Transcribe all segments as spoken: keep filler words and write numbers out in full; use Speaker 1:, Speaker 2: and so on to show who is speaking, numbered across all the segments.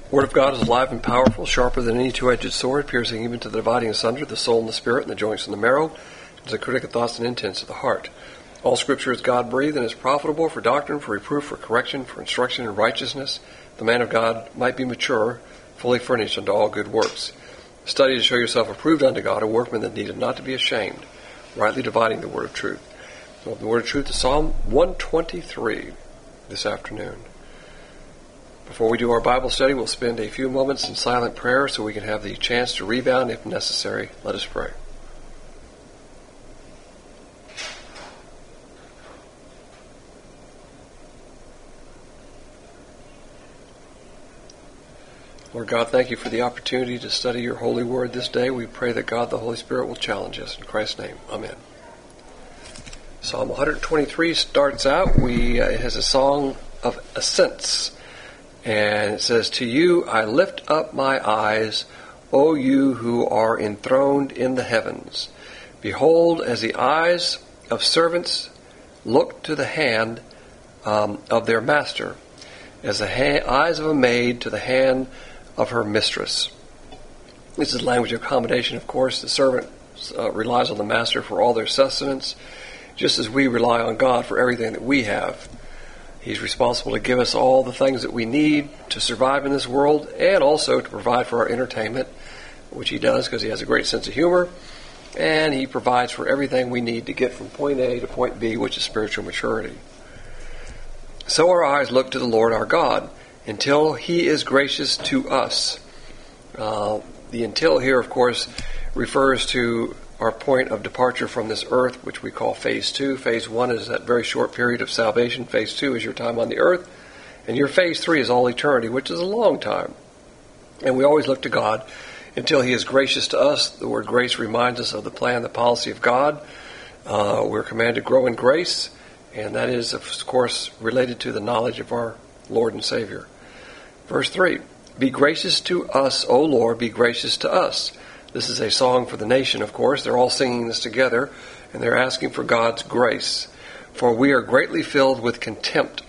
Speaker 1: The Word of God is alive and powerful, sharper than any two-edged sword, piercing even to the dividing asunder the soul and the spirit and the joints and the marrow, and the critic of thoughts and intents of the heart. All Scripture is God-breathed and is profitable for doctrine, for reproof, for correction, for instruction in righteousness, that the man of God might be mature, fully furnished unto all good works. Study to show yourself approved unto God, a workman that needeth not to be ashamed, rightly dividing the word of truth. So the word of truth is Psalm one twenty-three this afternoon. Before we do our Bible study, we'll spend a few moments in silent prayer so we can have the chance to rebound if necessary. Let us pray. Lord God, thank you for the opportunity to study your holy word this day. We pray that God the Holy Spirit will challenge us. In Christ's name, amen. Psalm one twenty-three starts out, we uh, it has a song of ascents. And it says, "To you I lift up my eyes, O you who are enthroned in the heavens. Behold, as the eyes of servants look to the hand um, of their master, as the ha- eyes of a maid to the hand of her mistress." This is language of accommodation, of course. The servant uh, relies on the master for all their sustenance, just as we rely on God for everything that we have. He's responsible to give us all the things that we need to survive in this world and also to provide for our entertainment, which he does because he has a great sense of humor, and he provides for everything we need to get from point A to point B, which is spiritual maturity. So our eyes look to the Lord our God until he is gracious to us. Uh, the until here, of course, refers to our point of departure from this earth, which we call phase two. Phase one is that very short period of salvation. Phase two is your time on the earth. And your phase three is all eternity, which is a long time. And we always look to God until he is gracious to us. The word grace reminds us of the plan, the policy of God. Uh, we're commanded to grow in grace, and that is, of course, related to the knowledge of our Lord and Savior. Verse three, "Be gracious to us, O Lord, be gracious to us." This is a song for the nation, of course. They're all singing this together, and they're asking for God's grace. "For we are greatly filled with contempt.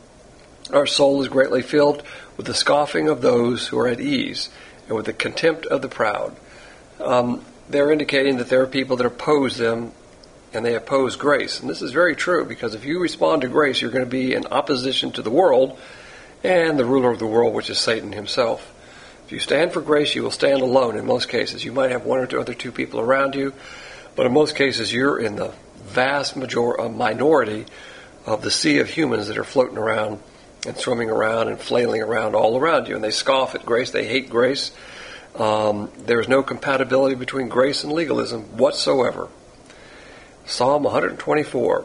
Speaker 1: Our soul is greatly filled with the scoffing of those who are at ease, and with the contempt of the proud." Um, they're indicating that there are people that oppose them, and they oppose grace. And this is very true, because if you respond to grace, you're going to be in opposition to the world and the ruler of the world, which is Satan himself. If you stand for grace, you will stand alone in most cases. You might have one or two other two people around you, but in most cases you're in the vast major- uh, minority of the sea of humans that are floating around and swimming around and flailing around all around you. And they scoff at grace. They hate grace. Um, there is no compatibility between grace and legalism whatsoever. Psalm one twenty-four.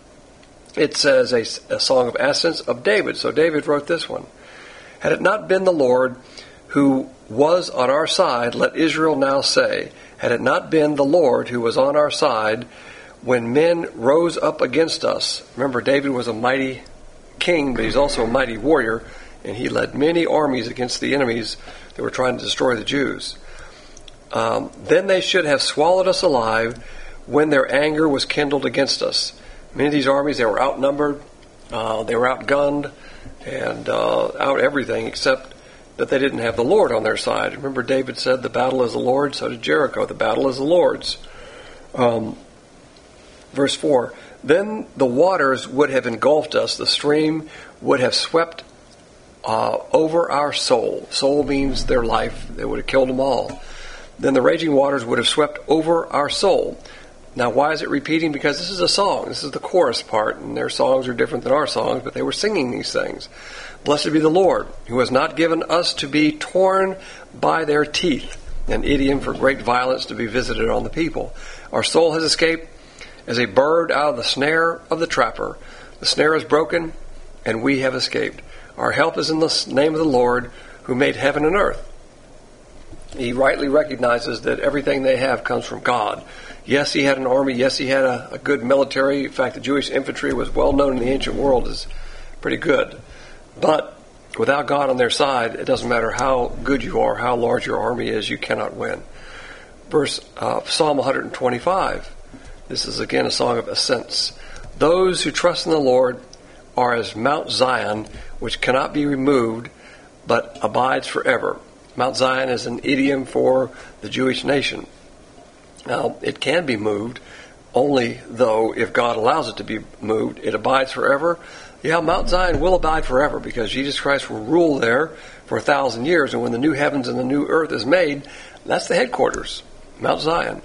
Speaker 1: It says a, a song of ascents of David. So David wrote this one. "Had it not been the Lord who was on our side, let Israel now say, had it not been the Lord who was on our side when men rose up against us." Remember, David was a mighty king, but he's also a mighty warrior, and he led many armies against the enemies that were trying to destroy the Jews. Um, "then they should have swallowed us alive when their anger was kindled against us." Many of these armies, they were outnumbered, uh, they were outgunned, and uh, out everything except that they didn't have the Lord on their side. Remember, David said, "The battle is the Lord's." So did Jericho. The battle is the Lord's. Um, verse four, "Then the waters would have engulfed us. The stream would have swept uh, over our soul." Soul means their life. They would have killed them all. "Then the raging waters would have swept over our soul." Now, why is it repeating? Because this is a song. This is the chorus part, and their songs are different than our songs, but they were singing these things. "Blessed be the Lord, who has not given us to be torn by their teeth," an idiom for great violence to be visited on the people. "Our soul has escaped as a bird out of the snare of the trapper. The snare is broken, and we have escaped. Our help is in the name of the Lord, who made heaven and earth." He rightly recognizes that everything they have comes from God. Yes, he had an army. Yes, he had a, a good military. In fact, the Jewish infantry was well known in the ancient world as pretty good. But without God on their side, it doesn't matter how good you are, how large your army is, you cannot win. Verse uh, Psalm one twenty-five. This is again a song of ascents. "Those who trust in the Lord are as Mount Zion, which cannot be removed, but abides forever. Mount Zion is an idiom for the Jewish nation. Now, it can be moved, only though if God allows it to be moved, it abides forever. Yeah, Mount Zion will abide forever because Jesus Christ will rule there for a thousand years, and when the new heavens and the new earth is made, that's the headquarters, Mount Zion.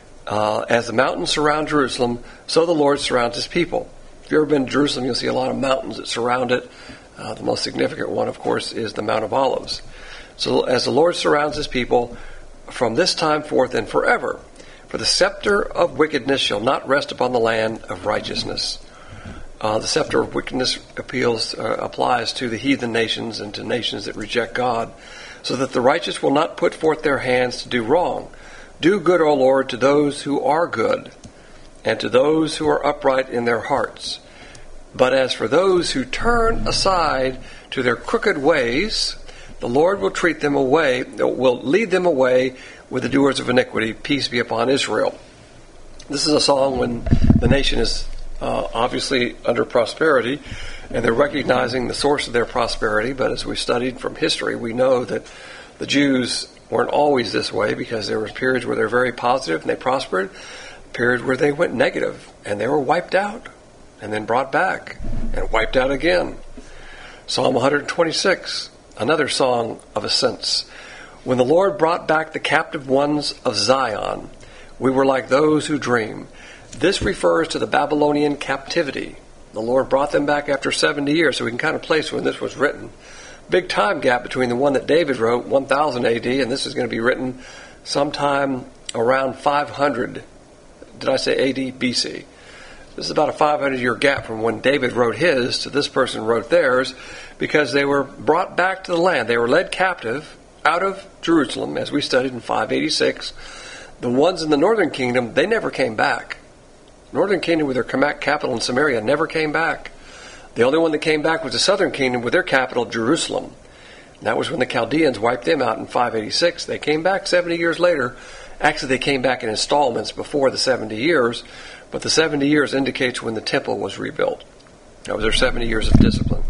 Speaker 1: Uh, as the mountains surround Jerusalem, so the Lord surrounds his people. If you've ever been to Jerusalem, you'll see a lot of mountains that surround it. Uh, the most significant one, of course, is the Mount of Olives. So as the Lord surrounds his people from this time forth and forever, for the scepter of wickedness shall not rest upon the land of righteousness. Uh, the scepter of wickedness appeals uh, applies to the heathen nations and to nations that reject God, so that the righteous will not put forth their hands to do wrong. Do good, O Lord, to those who are good, and to those who are upright in their hearts. But as for those who turn aside to their crooked ways, the Lord will treat them away, will lead them away with the doers of iniquity. Peace be upon Israel. This is a song when the nation is uh, obviously under prosperity, and they're recognizing the source of their prosperity. But as we studied from history, we know that the Jews weren't always this way, because there were periods where they were very positive and they prospered, periods where they went negative and they were wiped out and then brought back and wiped out again. Psalm one twenty-six, another song of ascents. When the Lord brought back the captive ones of Zion, we were like those who dream. This refers to the Babylonian captivity. The Lord brought them back after seventy years, so we can kind of place when this was written. Big time gap between the one that David wrote, one thousand A D, and this is going to be written sometime around five hundred. Did I say A D? B C. This is about a five hundred year gap from when David wrote his to this person wrote theirs, because they were brought back to the land. They were led captive out of Jerusalem, as we studied in five eighty-six. The ones in the northern kingdom, they never came back. Northern kingdom with their capital in Samaria never came back. The only one that came back was the southern kingdom with their capital, Jerusalem. And that was when the Chaldeans wiped them out in five eighty-six. They came back seventy years later. Actually, they came back in installments before the seventy years, but the seventy years indicates when the temple was rebuilt. That was their seventy years of discipline.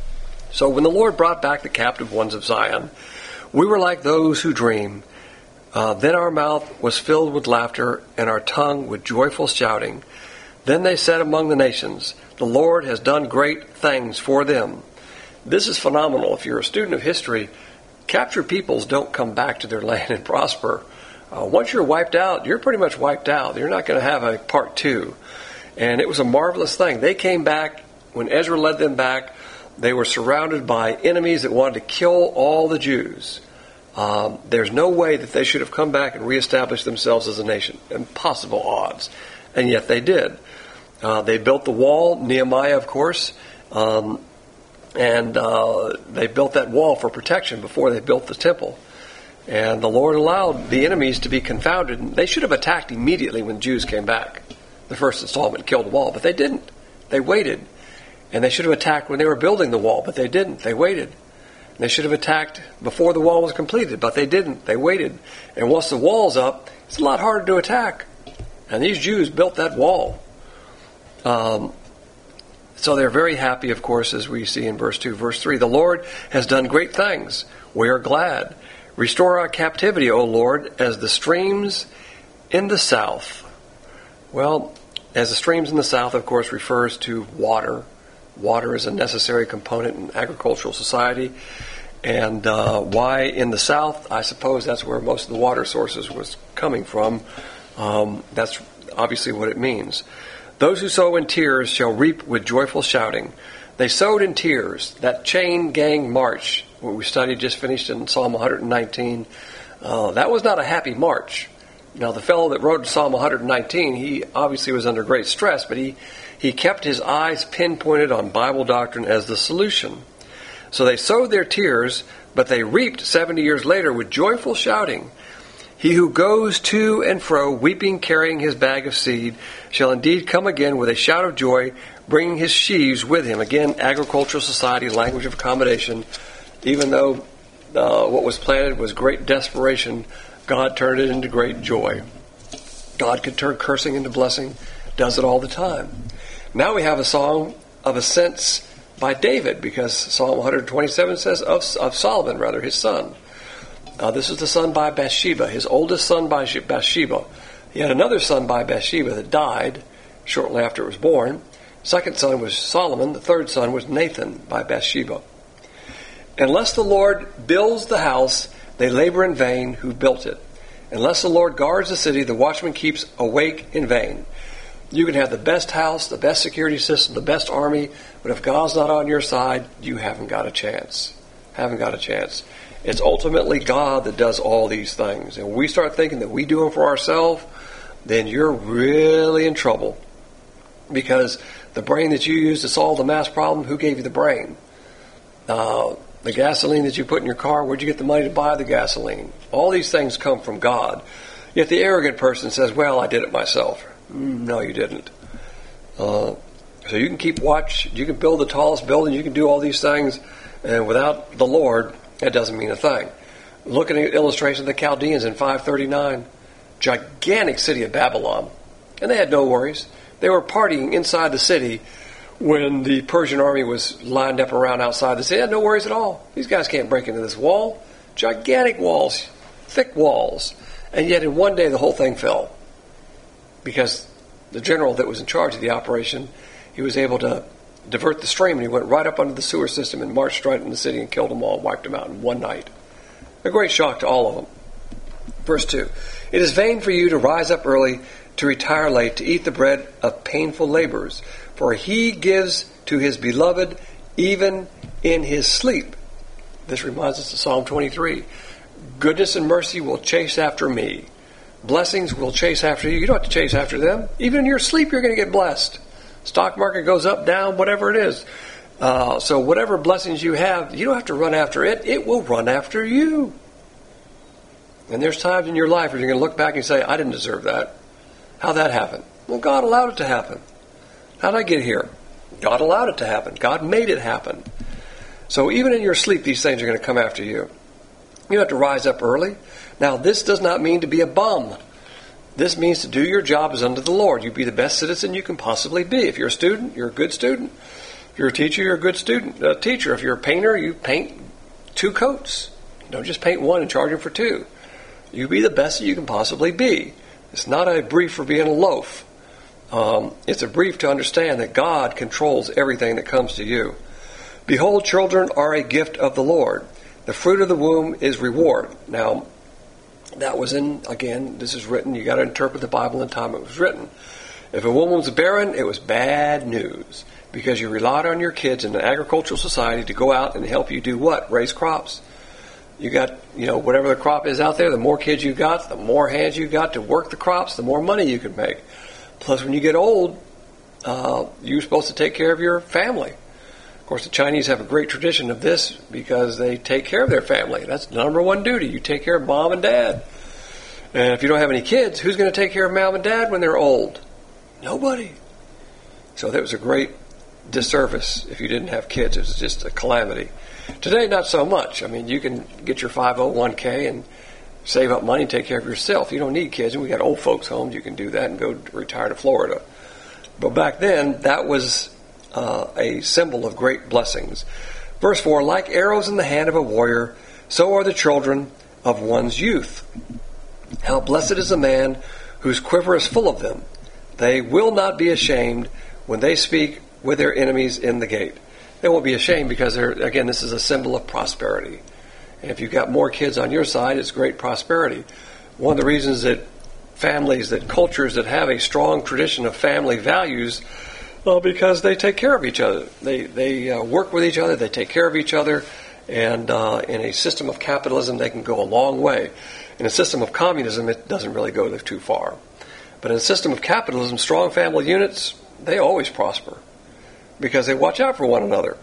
Speaker 1: So when the Lord brought back the captive ones of Zion, we were like those who dream. Uh, then our mouth was filled with laughter, and our tongue with joyful shouting. Then they said among the nations, the Lord has done great things for them. This is phenomenal. If you're a student of history, captured peoples don't come back to their land and prosper. Uh, once you're wiped out, you're pretty much wiped out. You're not going to have a part two. And it was a marvelous thing. They came back. When Ezra led them back, they were surrounded by enemies that wanted to kill all the Jews. Um, there's no way that they should have come back and reestablished themselves as a nation. Impossible odds. And yet they did. Uh, they built the wall, Nehemiah, of course, um, and uh, they built that wall for protection before they built the temple. And the Lord allowed the enemies to be confounded. They should have attacked immediately when Jews came back. The first installment killed the wall, but they didn't. They waited. And they should have attacked when they were building the wall, but they didn't. They waited. They should have attacked before the wall was completed, but they didn't. They waited. And once the wall's up, it's a lot harder to attack. And these Jews built that wall. Um, so they're very happy, of course, as we see in verse two. Verse three, the Lord has done great things. We are glad. Restore our captivity, O Lord, as the streams in the south. Well, as the streams in the south, of course, refers to water. Water is a necessary component in agricultural society. And uh, why in the south? I suppose that's where most of the water sources was coming from. Um, that's obviously what it means. Those who sow in tears shall reap with joyful shouting. They sowed in tears. That chain gang march, what we studied, just finished in Psalm one nineteen, uh, that was not a happy march. Now, the fellow that wrote Psalm one nineteen, he obviously was under great stress, but he, he kept his eyes pinpointed on Bible doctrine as the solution. So they sowed their tears, but they reaped seventy years later with joyful shouting. He who goes to and fro, weeping, carrying his bag of seed, shall indeed come again with a shout of joy, bringing his sheaves with him. Again, agricultural society, language of accommodation. Even though uh, what was planted was great desperation, God turned it into great joy. God can turn cursing into blessing, does it all the time. Now we have a song of ascents by David, because Psalm one twenty-seven says of, of Solomon, rather, his son. Uh, this is the son by Bathsheba, his oldest son by Bathsheba. He had another son by Bathsheba that died shortly after it was born. Second son was Solomon. The third son was Nathan by Bathsheba. Unless the Lord builds the house, they labor in vain who built it. Unless the Lord guards the city, the watchman keeps awake in vain. You can have the best house, the best security system, the best army, but if God's not on your side, you haven't got a chance. Haven't got a chance. It's ultimately God that does all these things. And when we start thinking that we do them for ourselves, then you're really in trouble. Because the brain that you use to solve the math problem, who gave you the brain? Uh, the gasoline that you put in your car, where'd you get the money to buy the gasoline? All these things come from God. Yet the arrogant person says, well, I did it myself. Mm, no, you didn't. Uh, so you can keep watch, you can build the tallest building, you can do all these things, and without the Lord, that doesn't mean a thing. Looking at illustration of the Chaldeans in five thirty-nine, gigantic city of Babylon, and they had no worries. They were partying inside the city when the Persian army was lined up around outside the city. They had no worries at all. These guys can't break into this wall. Gigantic walls, thick walls. And yet in one day the whole thing fell. Because the general that was in charge of the operation, he was able to divert the stream, and he went right up under the sewer system and marched right into the city and killed them all and wiped them out in one night. A great shock to all of them. Verse two, it is vain for you to rise up early, to retire late, to eat the bread of painful labors, for he gives to his beloved even in his sleep. This reminds us of Psalm twenty-three. Goodness and mercy will chase after me. Blessings will chase after you. You don't have to chase after them. Even in your sleep, you're going to get blessed. Stock market goes up, down, whatever it is. Uh, so whatever blessings you have, you don't have to run after it. It will run after you. And there's times in your life where you're going to look back and say, I didn't deserve that. How'd that happen? Well, God allowed it to happen. How'd I get here? God allowed it to happen. God made it happen. So even in your sleep, these things are going to come after you. You have to rise up early. Now, this does not mean to be a bum. This means to do your job as unto the Lord. You be the best citizen you can possibly be. If you're a student, you're a good student. If you're a teacher, you're a good student. A teacher, if you're a painter, you paint two coats. You don't just paint one and charge them for two. You be the best that you can possibly be. It's not a brief for being a loaf. Um, it's a brief to understand that God controls everything that comes to you. Behold, children are a gift of the Lord. The fruit of the womb is reward. Now, that was in, again, this is written, you got to interpret the Bible in the time it was written. If a woman was barren, it was bad news, because you relied on your kids in an agricultural society to go out and help you do what? Raise crops. You got, you know, whatever the crop is out there, the more kids you got, the more hands you got to work the crops, the more money you could make. Plus, when you get old, uh, you're supposed to take care of your family. Of course, the Chinese have a great tradition of this because they take care of their family. That's the number one duty. You take care of mom and dad. And if you don't have any kids, who's going to take care of mom and dad when they're old? Nobody. So that was a great disservice if you didn't have kids. It was just a calamity. Today, not so much. I mean, you can get your five oh one k and save up money and take care of yourself. You don't need kids. And we got old folks' homes. You can do that and go retire to Florida. But back then, that was Uh, a symbol of great blessings. Verse four, like arrows in the hand of a warrior, so are the children of one's youth. How blessed is the man whose quiver is full of them. They will not be ashamed when they speak with their enemies in the gate. They won't be ashamed because, they're, again, this is a symbol of prosperity. And if you've got more kids on your side, it's great prosperity. One of the reasons that families, that cultures that have a strong tradition of family values, well, because they take care of each other. They they uh, work with each other. They take care of each other. And uh, in a system of capitalism, they can go a long way. In a system of communism, it doesn't really go too far. But in a system of capitalism, strong family units, they always prosper because they watch out for one another.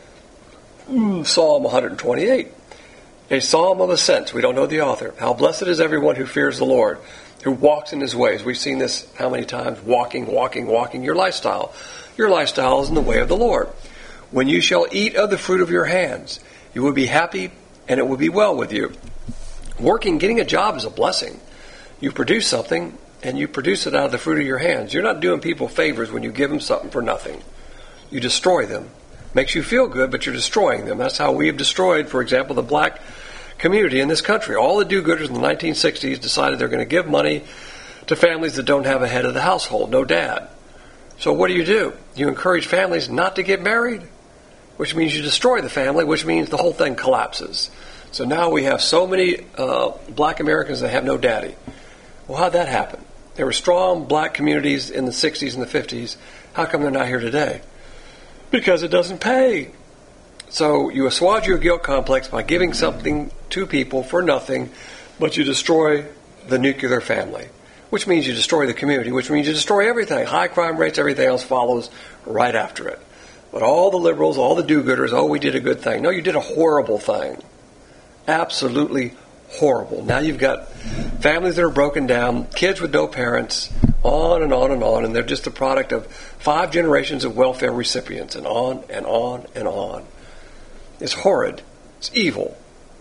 Speaker 1: Psalm one twenty-eight, a psalm of ascent. We don't know the author. How blessed is everyone who fears the Lord, who walks in his ways. We've seen this how many times? Walking, walking, walking. Your lifestyle. Your lifestyle is in the way of the Lord. When you shall eat of the fruit of your hands, you will be happy and it will be well with you. Working, getting a job is a blessing. You produce something and you produce it out of the fruit of your hands. You're not doing people favors when you give them something for nothing. You destroy them. Makes you feel good, but you're destroying them. That's how we have destroyed, for example, the black community in this country. All the do-gooders in the nineteen sixties decided they're going to give money to families that don't have a head of the household, no dad. So what do you do? You encourage families not to get married, which means you destroy the family, which means the whole thing collapses. So now we have so many uh, black Americans that have no daddy. Well, how'd that happen? There were strong black communities in the sixties and the fifties. How come they're not here today? Because it doesn't pay. So you assuage your guilt complex by giving something to people for nothing, but you destroy the nuclear family, which means you destroy the community, which means you destroy everything. High crime rates, everything else follows right after it. But all the liberals, all the do-gooders, oh, we did a good thing. No, you did a horrible thing. Absolutely horrible. Now you've got families that are broken down, kids with no parents, on and on and on, and they're just the product of five generations of welfare recipients, and on and on and on. It's horrid. It's evil.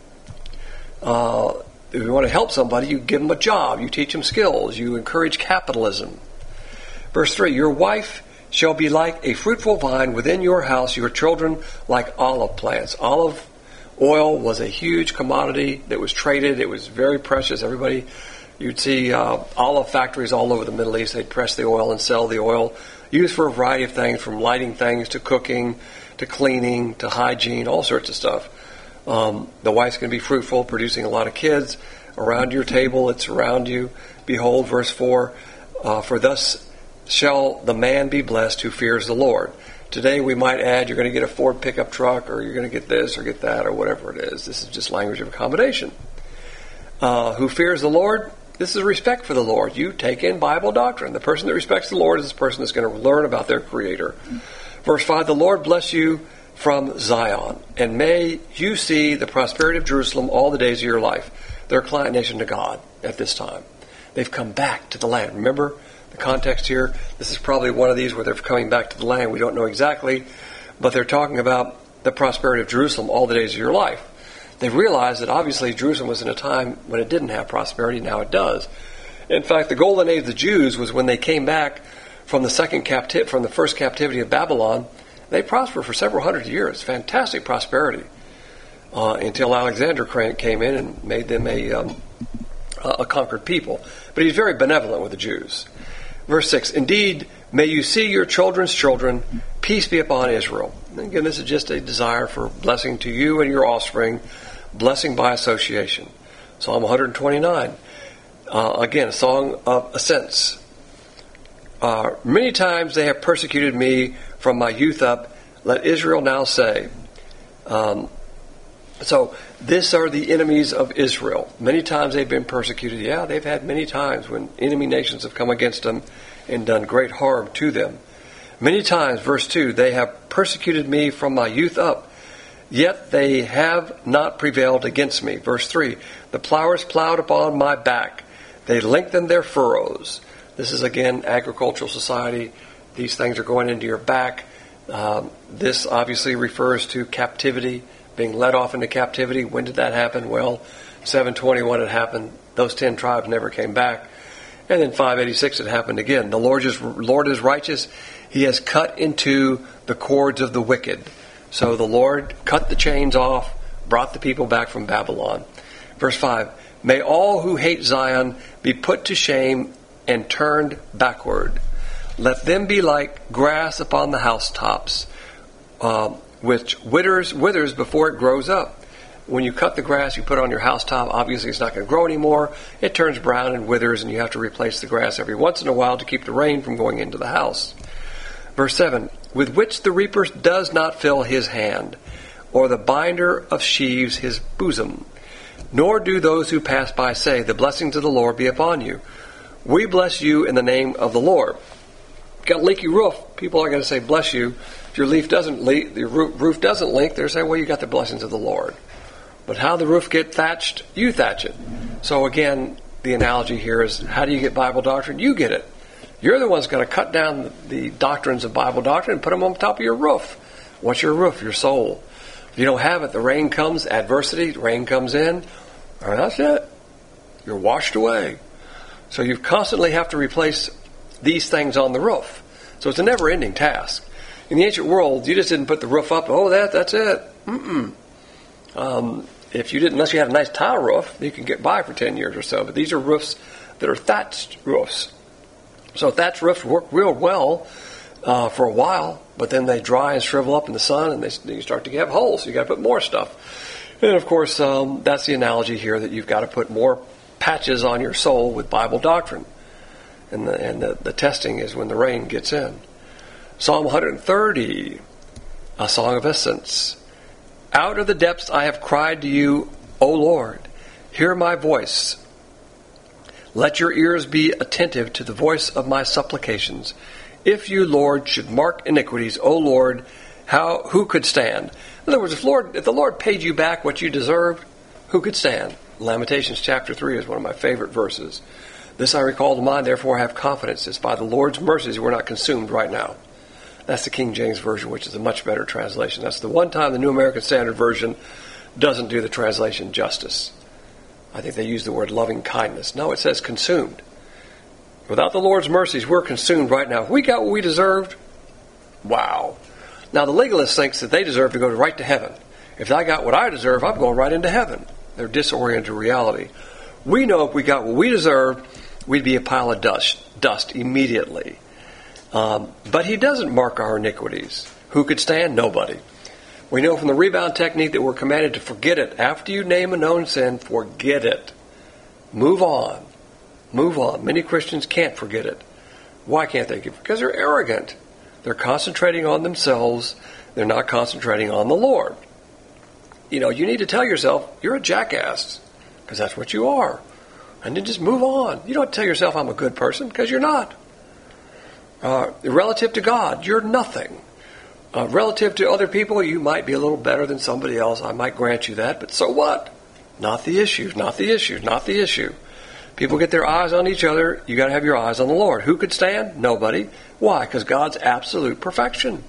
Speaker 1: Uh, if you want to help somebody, you give them a job. You teach them skills. You encourage capitalism. Verse three, your wife shall be like a fruitful vine within your house, your children like olive plants. Olive oil was a huge commodity that was traded. It was very precious. Everybody, you'd see uh, olive factories all over the Middle East. They'd press the oil and sell the oil, used for a variety of things, from lighting things to cooking to cleaning to hygiene, all sorts of stuff. Um, the wife's going to be fruitful, producing a lot of kids. Around your table, it's around you. Behold, verse four, uh, for thus shall the man be blessed who fears the Lord. Today we might add, you're going to get a Ford pickup truck, or you're going to get this or get that, or whatever it is. This is just language of accommodation. Uh, who fears the Lord? This is respect for the Lord. You take in Bible doctrine. The person that respects the Lord is the person that's going to learn about their Creator. Verse five, the Lord bless you from Zion, and may you see the prosperity of Jerusalem all the days of your life. They're a client nation to God at this time. They've come back to the land. Remember the context here? This is probably one of these where they're coming back to the land. We don't know exactly, but they're talking about the prosperity of Jerusalem all the days of your life. They've realized that obviously Jerusalem was in a time when it didn't have prosperity. Now it does. In fact, the golden age of the Jews was when they came back from the second capti- from the first captivity of Babylon. They prospered for several hundred years. Fantastic prosperity. Uh, until Alexander came in and made them a, um, a conquered people. But he's very benevolent with the Jews. Verse six, indeed, may you see your children's children, peace be upon Israel. And again, this is just a desire for blessing to you and your offspring, blessing by association. Psalm one twenty-nine, uh, again, a song of ascents. Uh, many times they have persecuted me from my youth up. Let Israel now say. Um, so, these are the enemies of Israel. Many times they've been persecuted. Yeah, they've had many times when enemy nations have come against them and done great harm to them. Many times, verse two, they have persecuted me from my youth up, yet they have not prevailed against me. Verse three, the plowers plowed upon my back. They lengthened their furrows. This is, again, agricultural society. These things are going into your back. Um, this obviously refers to captivity, being led off into captivity. When did that happen? Well, seven twenty-one it happened. Those ten tribes never came back. And then five eighty-six it happened again. The Lord is, Lord is righteous. He has cut into the cords of the wicked. So the Lord cut the chains off, brought the people back from Babylon. Verse five, may all who hate Zion be put to shame and turned backward. Let them be like grass upon the housetops, uh, which withers, withers before it grows up. When you cut the grass you put on your housetop, obviously it's not going to grow anymore. It turns brown and withers, and you have to replace the grass every once in a while to keep the rain from going into the house. Verse seven, with which the reaper does not fill his hand, or the binder of sheaves his bosom. Nor do those who pass by say, the blessings of the Lord be upon you. We bless you in the name of the Lord. Got a leaky roof, people are going to say, bless you. If your leaf doesn't leak, the roof doesn't leak, they're saying, well, you got the blessings of the Lord. But how the roof get thatched, you thatch it. So again, the analogy here is, how do you get Bible doctrine? You get it. You're the one's going to cut down the, the doctrines of Bible doctrine and put them on top of your roof. What's your roof? Your soul. If you don't have it, the rain comes, adversity, rain comes in, and that's it. You're washed away. So you constantly have to replace these things on the roof. So it's a never-ending task. In the ancient world, you just didn't put the roof up. Oh, that that's it. Mm-mm. Um, if you didn't, unless you had a nice tile roof, you can get by for ten years or so. But these are roofs that are thatched roofs. So thatched roofs work real well uh, for a while, but then they dry and shrivel up in the sun, and they you start to have holes. So you got to put more stuff. And of course, um, that's the analogy here, that you've got to put more patches on your soul with Bible doctrine. And the, and the, the testing is when the rain gets in. Psalm one thirty, a song of ascents. Out of the depths I have cried to you, O Lord, hear my voice. Let your ears be attentive to the voice of my supplications. If you, Lord, should mark iniquities, O Lord, how who could stand? In other words, if, Lord, if the Lord paid you back what you deserved, who could stand? Lamentations chapter three is one of my favorite verses. This I recall to mind, therefore I have confidence. It's by the Lord's mercies we're not consumed right now. That's the King James Version, which is a much better translation. That's the one time the New American Standard Version doesn't do the translation justice. I think they use the word loving kindness. No, it says consumed. Without the Lord's mercies, we're consumed right now. If we got what we deserved, wow. Now, the legalist thinks that they deserve to go right to heaven. If I got what I deserve, I'm going right into heaven. They're disoriented to reality. We know if we got what we deserved, we'd be a pile of dust, dust immediately. Um, but he doesn't mark our iniquities. Who could stand? Nobody. We know from the rebound technique that we're commanded to forget it. After you name a known sin, forget it. Move on. Move on. Many Christians can't forget it. Why can't they? Because they're arrogant. They're concentrating on themselves. They're not concentrating on the Lord. You know, you need to tell yourself you're a jackass, because that's what you are. And then just move on. You don't tell yourself I'm a good person, because you're not. Uh, relative to God, you're nothing. Uh, relative to other people, you might be a little better than somebody else. I might grant you that, but so what? Not the issue, not the issue, not the issue. People get their eyes on each other. You got to have your eyes on the Lord. Who could stand? Nobody. Why? Because God's absolute perfection.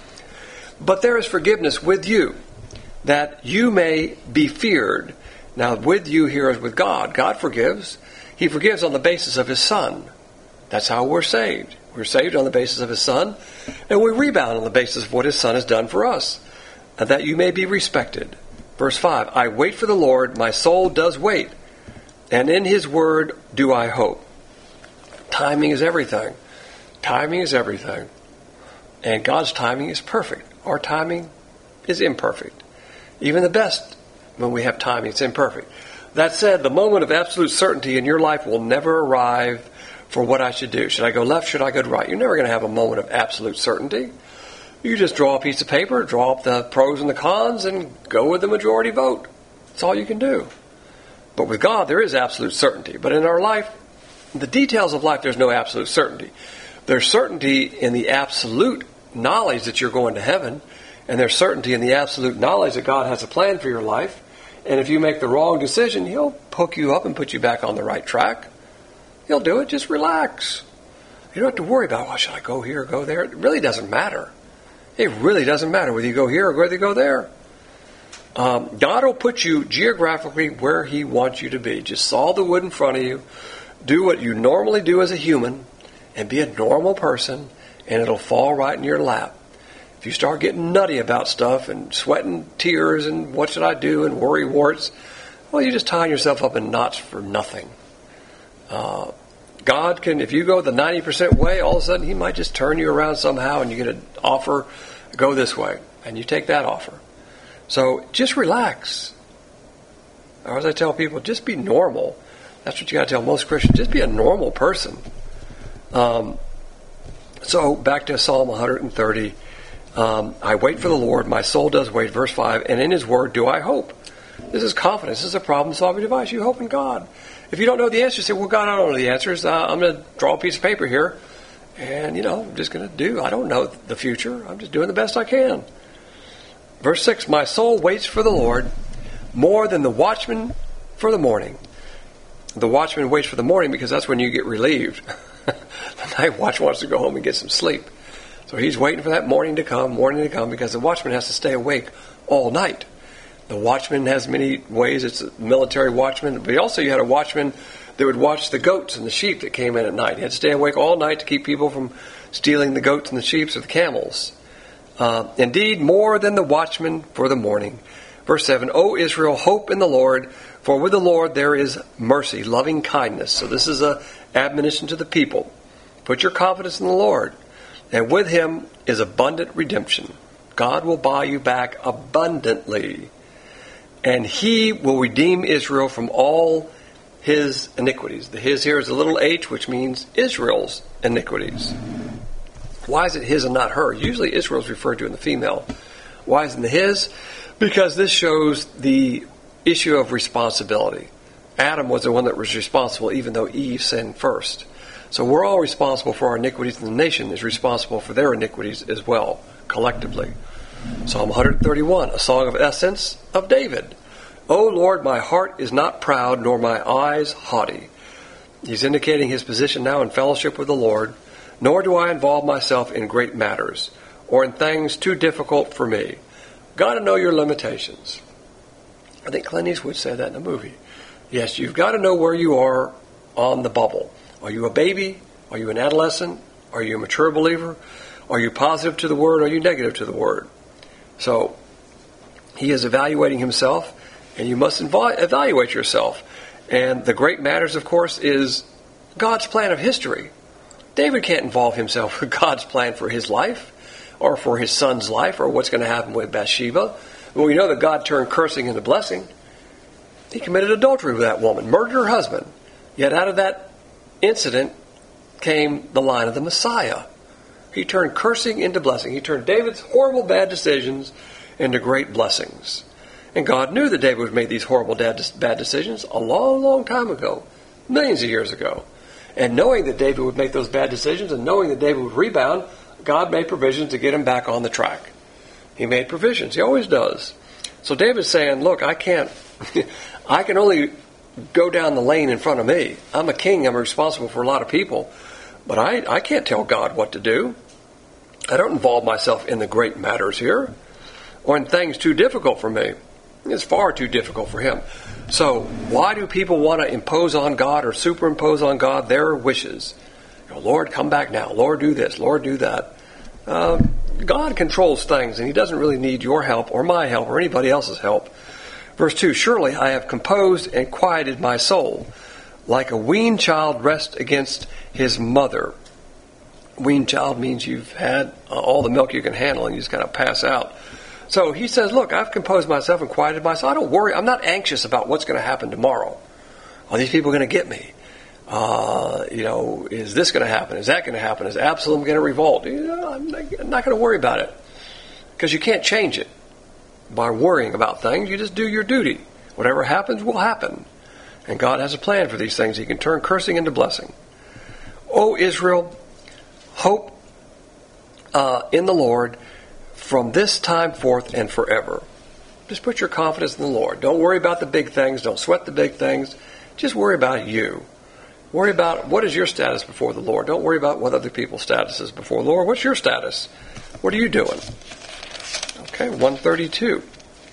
Speaker 1: But there is forgiveness with you, that you may be feared. Now, with you here is with God. God forgives. He forgives on the basis of His Son. That's how we're saved. We're saved on the basis of His Son, and we rebound on the basis of what His Son has done for us, and that you may be respected. Verse five, I wait for the Lord, my soul does wait, and in His word do I hope. Timing is everything. Timing is everything. And God's timing is perfect. Our timing is imperfect. Even the best, when we have timing, it's imperfect. That said, the moment of absolute certainty in your life will never arrive for what I should do. Should I go left? Should I go right? You're never going to have a moment of absolute certainty. You just draw a piece of paper, draw up the pros and the cons, and go with the majority vote. That's all you can do. But with God, there is absolute certainty. But in our life, the details of life, there's no absolute certainty. There's certainty in the absolute knowledge that you're going to heaven, and there's certainty in the absolute knowledge that God has a plan for your life. And if you make the wrong decision, He'll hook you up and put you back on the right track. He'll do it. Just relax. You don't have to worry about, well, should I go here or go there? It really doesn't matter. It really doesn't matter whether you go here or whether you go there. Um, God will put you geographically where He wants you to be. Just saw the wood in front of you. Do what you normally do as a human and be a normal person, and it'll fall right in your lap. If you start getting nutty about stuff and sweating tears and what should I do and worry warts, well, you're just tying yourself up in knots for nothing. Uh, God can, if you go the ninety percent way, all of a sudden He might just turn you around somehow and you get an offer, go this way, and you take that offer. So just relax. Or as I tell people, just be normal. That's what you got to tell most Christians. Just be a normal person. Um, so back to Psalm one thirty. Um, I wait for the Lord, my soul does wait, verse five, and in His word do I hope. This is confidence. This is a problem-solving device. You hope in God. If you don't know the answers, say, well, God, I don't know the answers. Uh, I'm going to draw a piece of paper here, and, you know, I'm just going to do. I don't know the future. I'm just doing the best I can. Verse six, my soul waits for the Lord more than the watchman for the morning. The watchman waits for the morning because that's when you get relieved. The night watch wants to go home and get some sleep. So he's waiting for that morning to come, morning to come, because the watchman has to stay awake all night. The watchman has many ways. It's a military watchman. But also you had a watchman that would watch the goats and the sheep that came in at night. He had to stay awake all night to keep people from stealing the goats and the sheep or the camels. Uh, indeed, more than the watchman for the morning. Verse seven, O Israel, hope in the Lord, for with the Lord there is mercy, loving kindness. So this is an admonition to the people. Put your confidence in the Lord, and with him is abundant redemption. God will buy you back abundantly, and he will redeem Israel from all his iniquities. The his here is a little h, which means Israel's iniquities. Why is it his and not her? Usually Israel is referred to in the female. Why isn't it his? Because this shows the issue of responsibility. Adam was the one that was responsible, even though Eve sinned first. So we're all responsible for our iniquities, and the nation is responsible for their iniquities as well, collectively. Psalm one thirty-one, a song of ascents of David. O Lord, my heart is not proud, nor my eyes haughty. He's indicating his position now in fellowship with the Lord. Nor do I involve myself in great matters, or in things too difficult for me. Got to know your limitations. I think Clint Eastwood said that in a movie. Yes, you've got to know where you are on the bubble. Are you a baby? Are you an adolescent? Are you a mature believer? Are you positive to the Word? Are you negative to the Word? So, he is evaluating himself, and you must inv- evaluate yourself. And the great matters, of course, is God's plan of history. David can't involve himself with God's plan for his life, or for his son's life, or what's going to happen with Bathsheba. Well, we know that God turned cursing into blessing. He committed adultery with that woman, murdered her husband. Yet out of that incident came the line of the Messiah. He turned cursing into blessing. He turned David's horrible bad decisions into great blessings. And God knew that David would make these horrible bad decisions a long, long time ago, millions of years ago. And knowing that David would make those bad decisions, and knowing that David would rebound, God made provisions to get him back on the track. He made provisions. He always does. So David's saying, look, I can't, I can only go down the lane in front of me. I'm a king. I'm responsible for a lot of people. But I, I can't tell God what to do. I don't involve myself in the great matters here, or in things too difficult for me. It's far too difficult for him. So why do people want to impose on God or superimpose on God their wishes? You know, Lord, come back now. Lord, do this. Lord, do that. Uh, God controls things, and he doesn't really need your help or my help or anybody else's help. Verse two, surely I have composed and quieted my soul, like a weaned child rests against his mother. Weaned child means you've had uh, all the milk you can handle and you just kind of pass out. So he says, look, I've composed myself and quieted myself. I don't worry. I'm not anxious about what's going to happen tomorrow. Are these people going to get me? Uh, you know, is this going to happen? Is that going to happen? Is Absalom going to revolt? You know, I'm not, I'm not going to worry about it, because you can't change it by worrying about things. You just do your duty. Whatever happens will happen. And God has a plan for these things. He can turn cursing into blessing. O Israel, hope uh, in the Lord from this time forth and forever. Just put your confidence in the Lord. Don't worry about the big things. Don't sweat the big things. Just worry about you. Worry about what is your status before the Lord. Don't worry about what other people's status is before the Lord. What's your status? What are you doing? Okay, one thirty-two.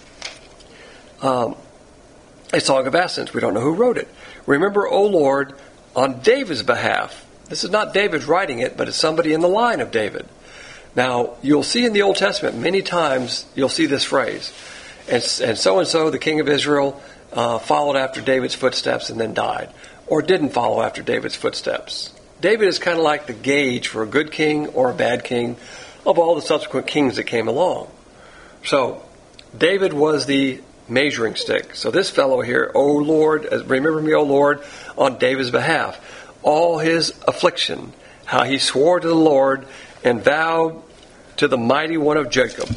Speaker 1: Um, a Song of Ascents. We don't know who wrote it. Remember, O Lord, on David's behalf. This is not David writing it, but it's somebody in the line of David. Now, you'll see in the Old Testament, many times you'll see this phrase. And, and so-and-so, the king of Israel, uh, followed after David's footsteps and then died. Or didn't follow after David's footsteps. David is kind of like the gauge for a good king or a bad king of all the subsequent kings that came along. So, David was the measuring stick. So this fellow here, O Lord, remember me, O Lord, on David's behalf. All his affliction, how he swore to the Lord and vowed to the mighty one of Jacob.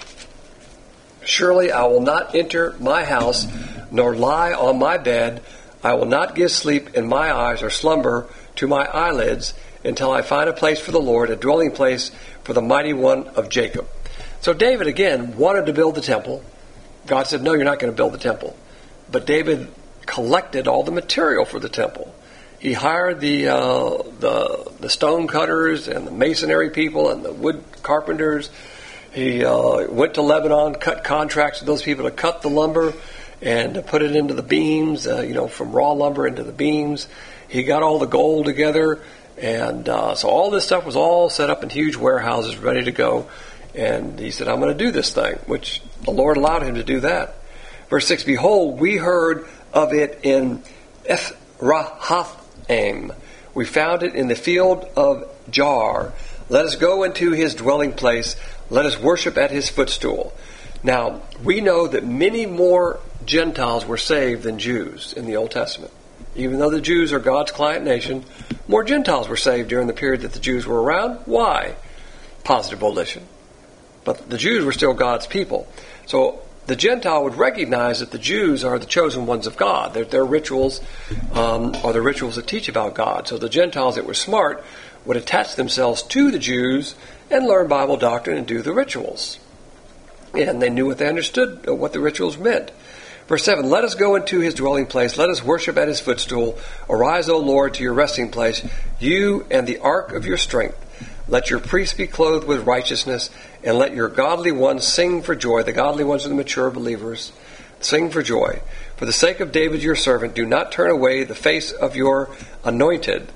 Speaker 1: Surely I will not enter my house, nor lie on my bed. I will not give sleep in my eyes or slumber to my eyelids until I find a place for the Lord, a dwelling place for the mighty one of Jacob. So David, again, wanted to build the temple. God said, no, you're not going to build the temple. But David collected all the material for the temple. He hired the uh, the the stone cutters and the masonry people and the wood carpenters. He uh, went to Lebanon, cut contracts with those people to cut the lumber and to put it into the beams, uh, you know, from raw lumber into the beams. He got all the gold together, and uh, so all this stuff was all set up in huge warehouses ready to go. And he said, I'm going to do this thing, which the Lord allowed him to do that. Verse six, behold, we heard of it in Ephrahaim. We found it in the field of Jar. Let us go into his dwelling place. Let us worship at his footstool. Now, we know that many more Gentiles were saved than Jews in the Old Testament. Even though the Jews are God's client nation, more Gentiles were saved during the period that the Jews were around. Why? Positive volition. But the Jews were still God's people. So the Gentile would recognize that the Jews are the chosen ones of God. Their, their rituals um, are the rituals that teach about God. So the Gentiles that were smart would attach themselves to the Jews and learn Bible doctrine and do the rituals. And they knew what they understood, what the rituals meant. Verse seven, let us go into his dwelling place. Let us worship at his footstool. Arise, O Lord, to your resting place, you and the ark of your strength. Let your priests be clothed with righteousness, and let your godly ones sing for joy. The godly ones are the mature believers. Sing for joy. For the sake of David your servant, do not turn away the face of your anointed.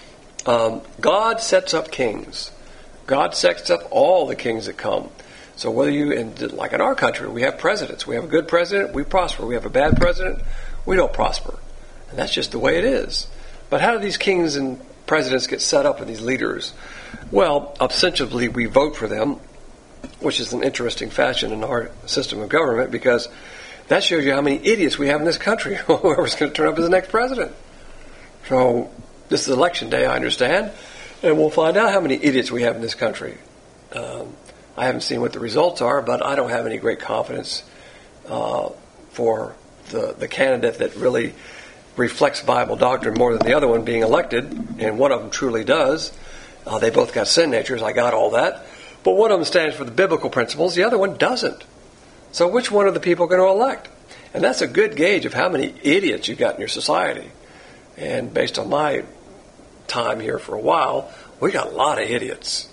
Speaker 1: Um, God sets up kings. God sets up all the kings that come. So whether you, and like in our country, we have presidents. We have a good president, we prosper. We have a bad president, we don't prosper. And that's just the way it is. But how do these kings and presidents get set up, and these leaders? Well, ostensibly we vote for them, which is an interesting fashion in our system of government, because that shows you how many idiots we have in this country. Whoever's going to turn up as the next president. So this is election day, I understand, and we'll find out how many idiots we have in this country. Um, I haven't seen what the results are, but I don't have any great confidence uh, for the, the candidate that really reflects Bible doctrine more than the other one being elected, and one of them truly does. Uh, they both got sin natures, I got all that. But one of them stands for the biblical principles, the other one doesn't. So which one are the people going to elect? And that's a good gauge of how many idiots you've got in your society. And based on my time here for a while, we got a lot of idiots.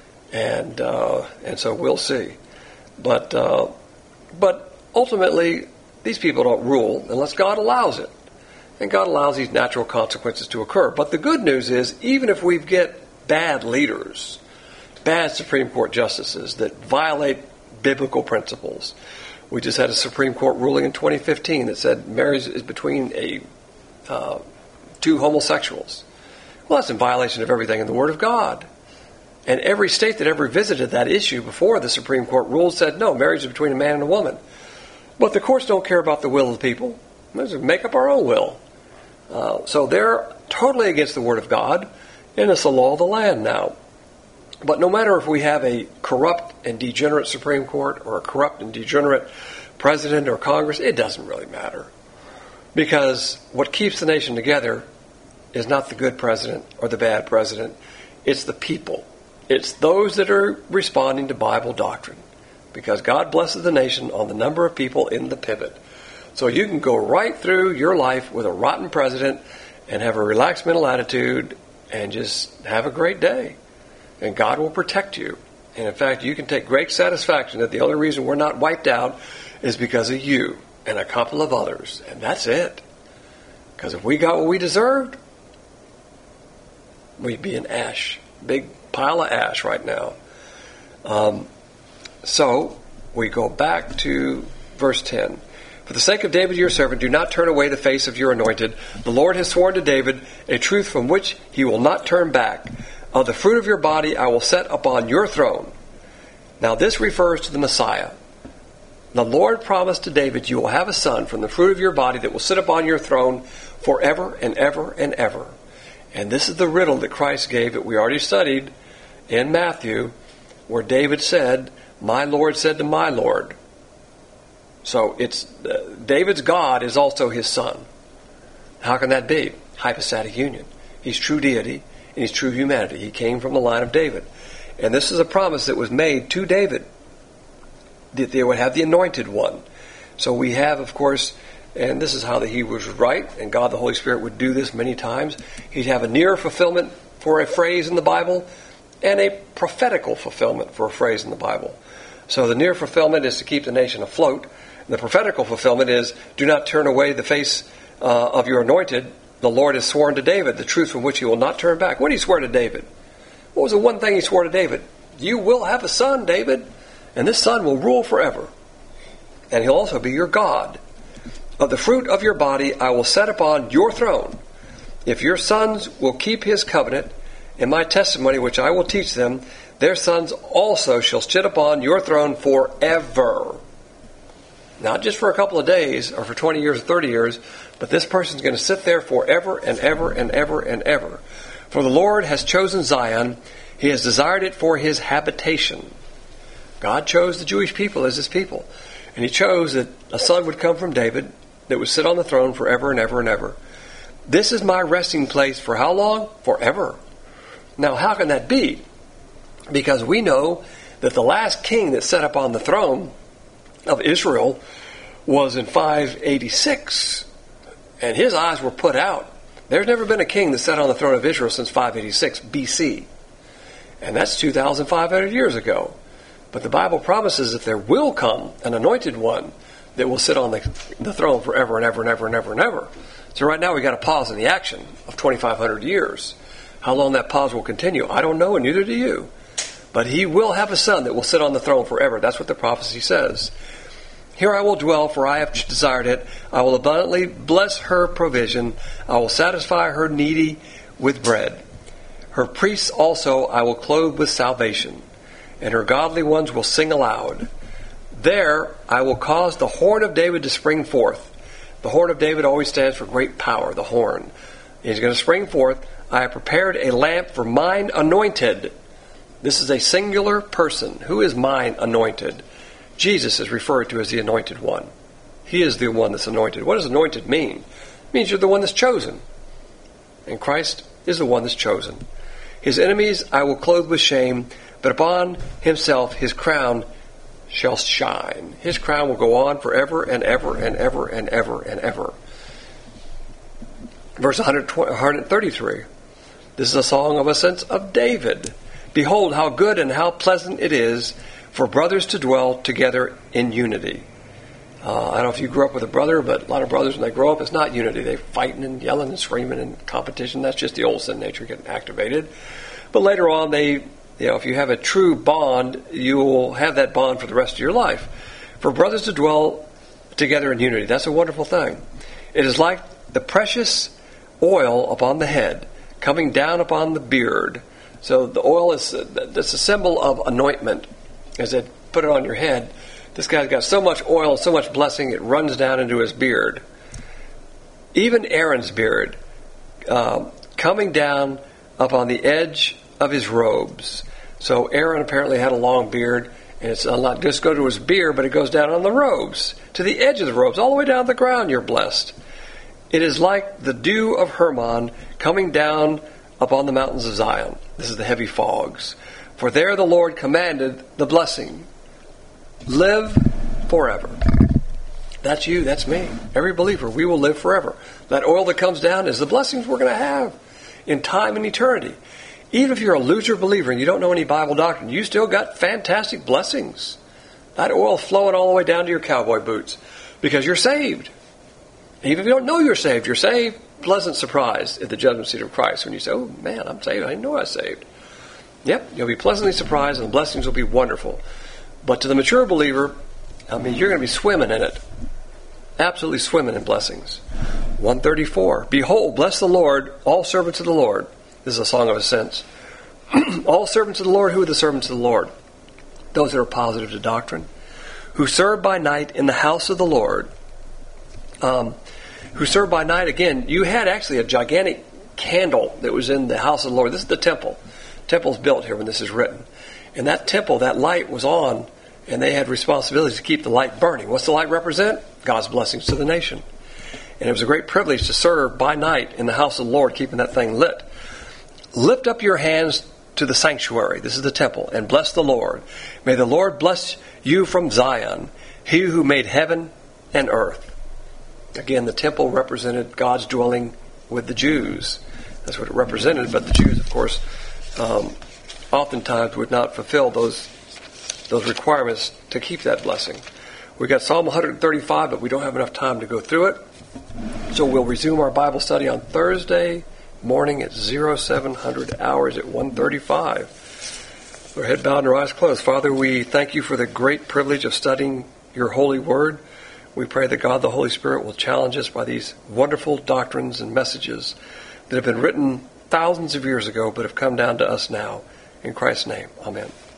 Speaker 1: And uh, and so we'll see. But uh, but ultimately, these people don't rule unless God allows it. And God allows these natural consequences to occur. But the good news is, even if we get bad leaders, bad Supreme Court justices that violate biblical principles. We just had a Supreme Court ruling in twenty fifteen that said marriage is between a uh, two homosexuals. Well, that's in violation of everything in the Word of God. And every state that ever visited that issue before the Supreme Court ruled said, no, marriage is between a man and a woman. But the courts don't care about the will of the people. They just make up our own will. Uh, so they're totally against the Word of God, and it's the law of the land now. But no matter if we have a corrupt and degenerate Supreme Court or a corrupt and degenerate president or Congress, it doesn't really matter. Because what keeps the nation together is not the good president or the bad president. It's the people. It's those that are responding to Bible doctrine. Because God blesses the nation on the number of people in the pivot. So you can go right through your life with a rotten president and have a relaxed mental attitude and just have a great day. And God will protect you. And in fact, you can take great satisfaction that the only reason we're not wiped out is because of you and a couple of others. And that's it. Because if we got what we deserved, we'd be in ash. Big pile of ash right now. Um, so, we go back to verse ten. For the sake of David your servant, do not turn away the face of your anointed. The Lord has sworn to David a truth from which he will not turn back. Of the fruit of your body I will set upon your throne. Now this refers to the Messiah. The Lord promised to David, you will have a son from the fruit of your body that will sit upon your throne forever and ever and ever. And this is the riddle that Christ gave that we already studied in Matthew, where David said, my Lord said to my Lord. So it's uh, David's God is also his son. How can that be? Hypostatic union. He's true deity and he's true humanity. He came from the line of David. And this is a promise that was made to David, that they would have the anointed one. So we have, of course, and this is how the Hebrews would write, and God the Holy Spirit would do this many times. He'd have a near fulfillment for a phrase in the Bible and a prophetical fulfillment for a phrase in the Bible. So the near fulfillment is to keep the nation afloat. The prophetical fulfillment is, do not turn away the face uh, of your anointed. The Lord has sworn to David the truth from which he will not turn back. What did he swear to David? What was the one thing he swore to David? You will have a son, David. And this son will rule forever. And he'll also be your God. Of the fruit of your body I will set upon your throne. If your sons will keep his covenant and my testimony which I will teach them, their sons also shall sit upon your throne forever. Not just for a couple of days or for twenty years or thirty years, but this person's going to sit there forever and ever and ever and ever. For the Lord has chosen Zion. He has desired it for his habitation. God chose the Jewish people as his people. And he chose that a son would come from David that would sit on the throne forever and ever and ever. This is my resting place for how long? Forever. Now, how can that be? Because we know that the last king that sat up on the throne of Israel was in five eighty-six. And his eyes were put out. There's never been a king that sat on the throne of Israel since five eighty-six B C. And that's two thousand five hundred years ago. But the Bible promises that there will come an anointed one that will sit on the, the throne forever and ever and ever and ever and ever. So right now we've got a pause in the action of twenty-five hundred years. How long that pause will continue, I don't know, and neither do you. But he will have a son that will sit on the throne forever. That's what the prophecy says. Here I will dwell, for I have desired it. I will abundantly bless her provision. I will satisfy her needy with bread. Her priests also I will clothe with salvation, and her godly ones will sing aloud. There I will cause the horn of David to spring forth. The horn of David always stands for great power, the horn. He's going to spring forth. I have prepared a lamp for mine anointed. This is a singular person. Who is mine anointed? Jesus is referred to as the anointed one. He is the one that's anointed. What does anointed mean? It means you're the one that's chosen. And Christ is the one that's chosen. His enemies I will clothe with shame, but upon himself his crown shall shine. His crown will go on forever and ever and ever and ever and ever. Verse one thirty-three. This is a song of ascents of David. Behold, how good and how pleasant it is for brothers to dwell together in unity. Uh, I don't know if you grew up with a brother, but a lot of brothers, when they grow up, it's not unity. They're fighting and yelling and screaming and competition. That's just the old sin nature getting activated. But later on, they, you know, if you have a true bond, you will have that bond for the rest of your life. For brothers to dwell together in unity, that's a wonderful thing. It is like the precious oil upon the head, coming down upon the beard. So the oil is that's a symbol of anointment. As they put it on your head, this guy's got so much oil, so much blessing, it runs down into his beard. Even Aaron's beard, uh, coming down upon the edge of his robes. So Aaron apparently had a long beard, and it's not just go to his beard, but it goes down on the robes, to the edge of the robes, all the way down to the ground. You're blessed. It is like the dew of Hermon coming down upon the mountains of Zion. This is the heavy fogs. For there the Lord commanded the blessing. Live forever. That's you, that's me. Every believer, we will live forever. That oil that comes down is the blessings we're going to have in time and eternity. Even if you're a loser believer and you don't know any Bible doctrine, you still got fantastic blessings. That oil flowing all the way down to your cowboy boots because you're saved. Even if you don't know you're saved, you're saved. Pleasant surprise at the judgment seat of Christ when you say, oh man, I'm saved. I didn't know I was saved. Yep, you'll be pleasantly surprised and the blessings will be wonderful. But to the mature believer, I mean, you're going to be swimming in it. Absolutely swimming in blessings. one thirty-four. Behold, bless the Lord, all servants of the Lord. This is a song of ascents. All servants of the Lord. Who are the servants of the Lord? Those that are positive to doctrine. Who serve by night in the house of the Lord. Um, who serve by night. Again, you had actually a gigantic candle that was in the house of the Lord. This is the temple. The temple's built here when this is written. And that temple, that light was on, and they had responsibility to keep the light burning. What's the light represent? God's blessings to the nation. And it was a great privilege to serve by night in the house of the Lord, keeping that thing lit. Lift up your hands to the sanctuary. This is the temple. And bless the Lord. May the Lord bless you from Zion, he who made heaven and earth. Again, the temple represented God's dwelling with the Jews. That's what it represented. But the Jews, of course, um, oftentimes would not fulfill those those requirements to keep that blessing. We got Psalm one thirty-five, but we don't have enough time to go through it. So we'll resume our Bible study on Thursday morning at oh seven hundred hours at one thirty-five. Our head bowed and our eyes closed. Father, we thank you for the great privilege of studying your holy word. We pray that God the Holy Spirit will challenge us by these wonderful doctrines and messages that have been written thousands of years ago but have come down to us now. In Christ's name, amen.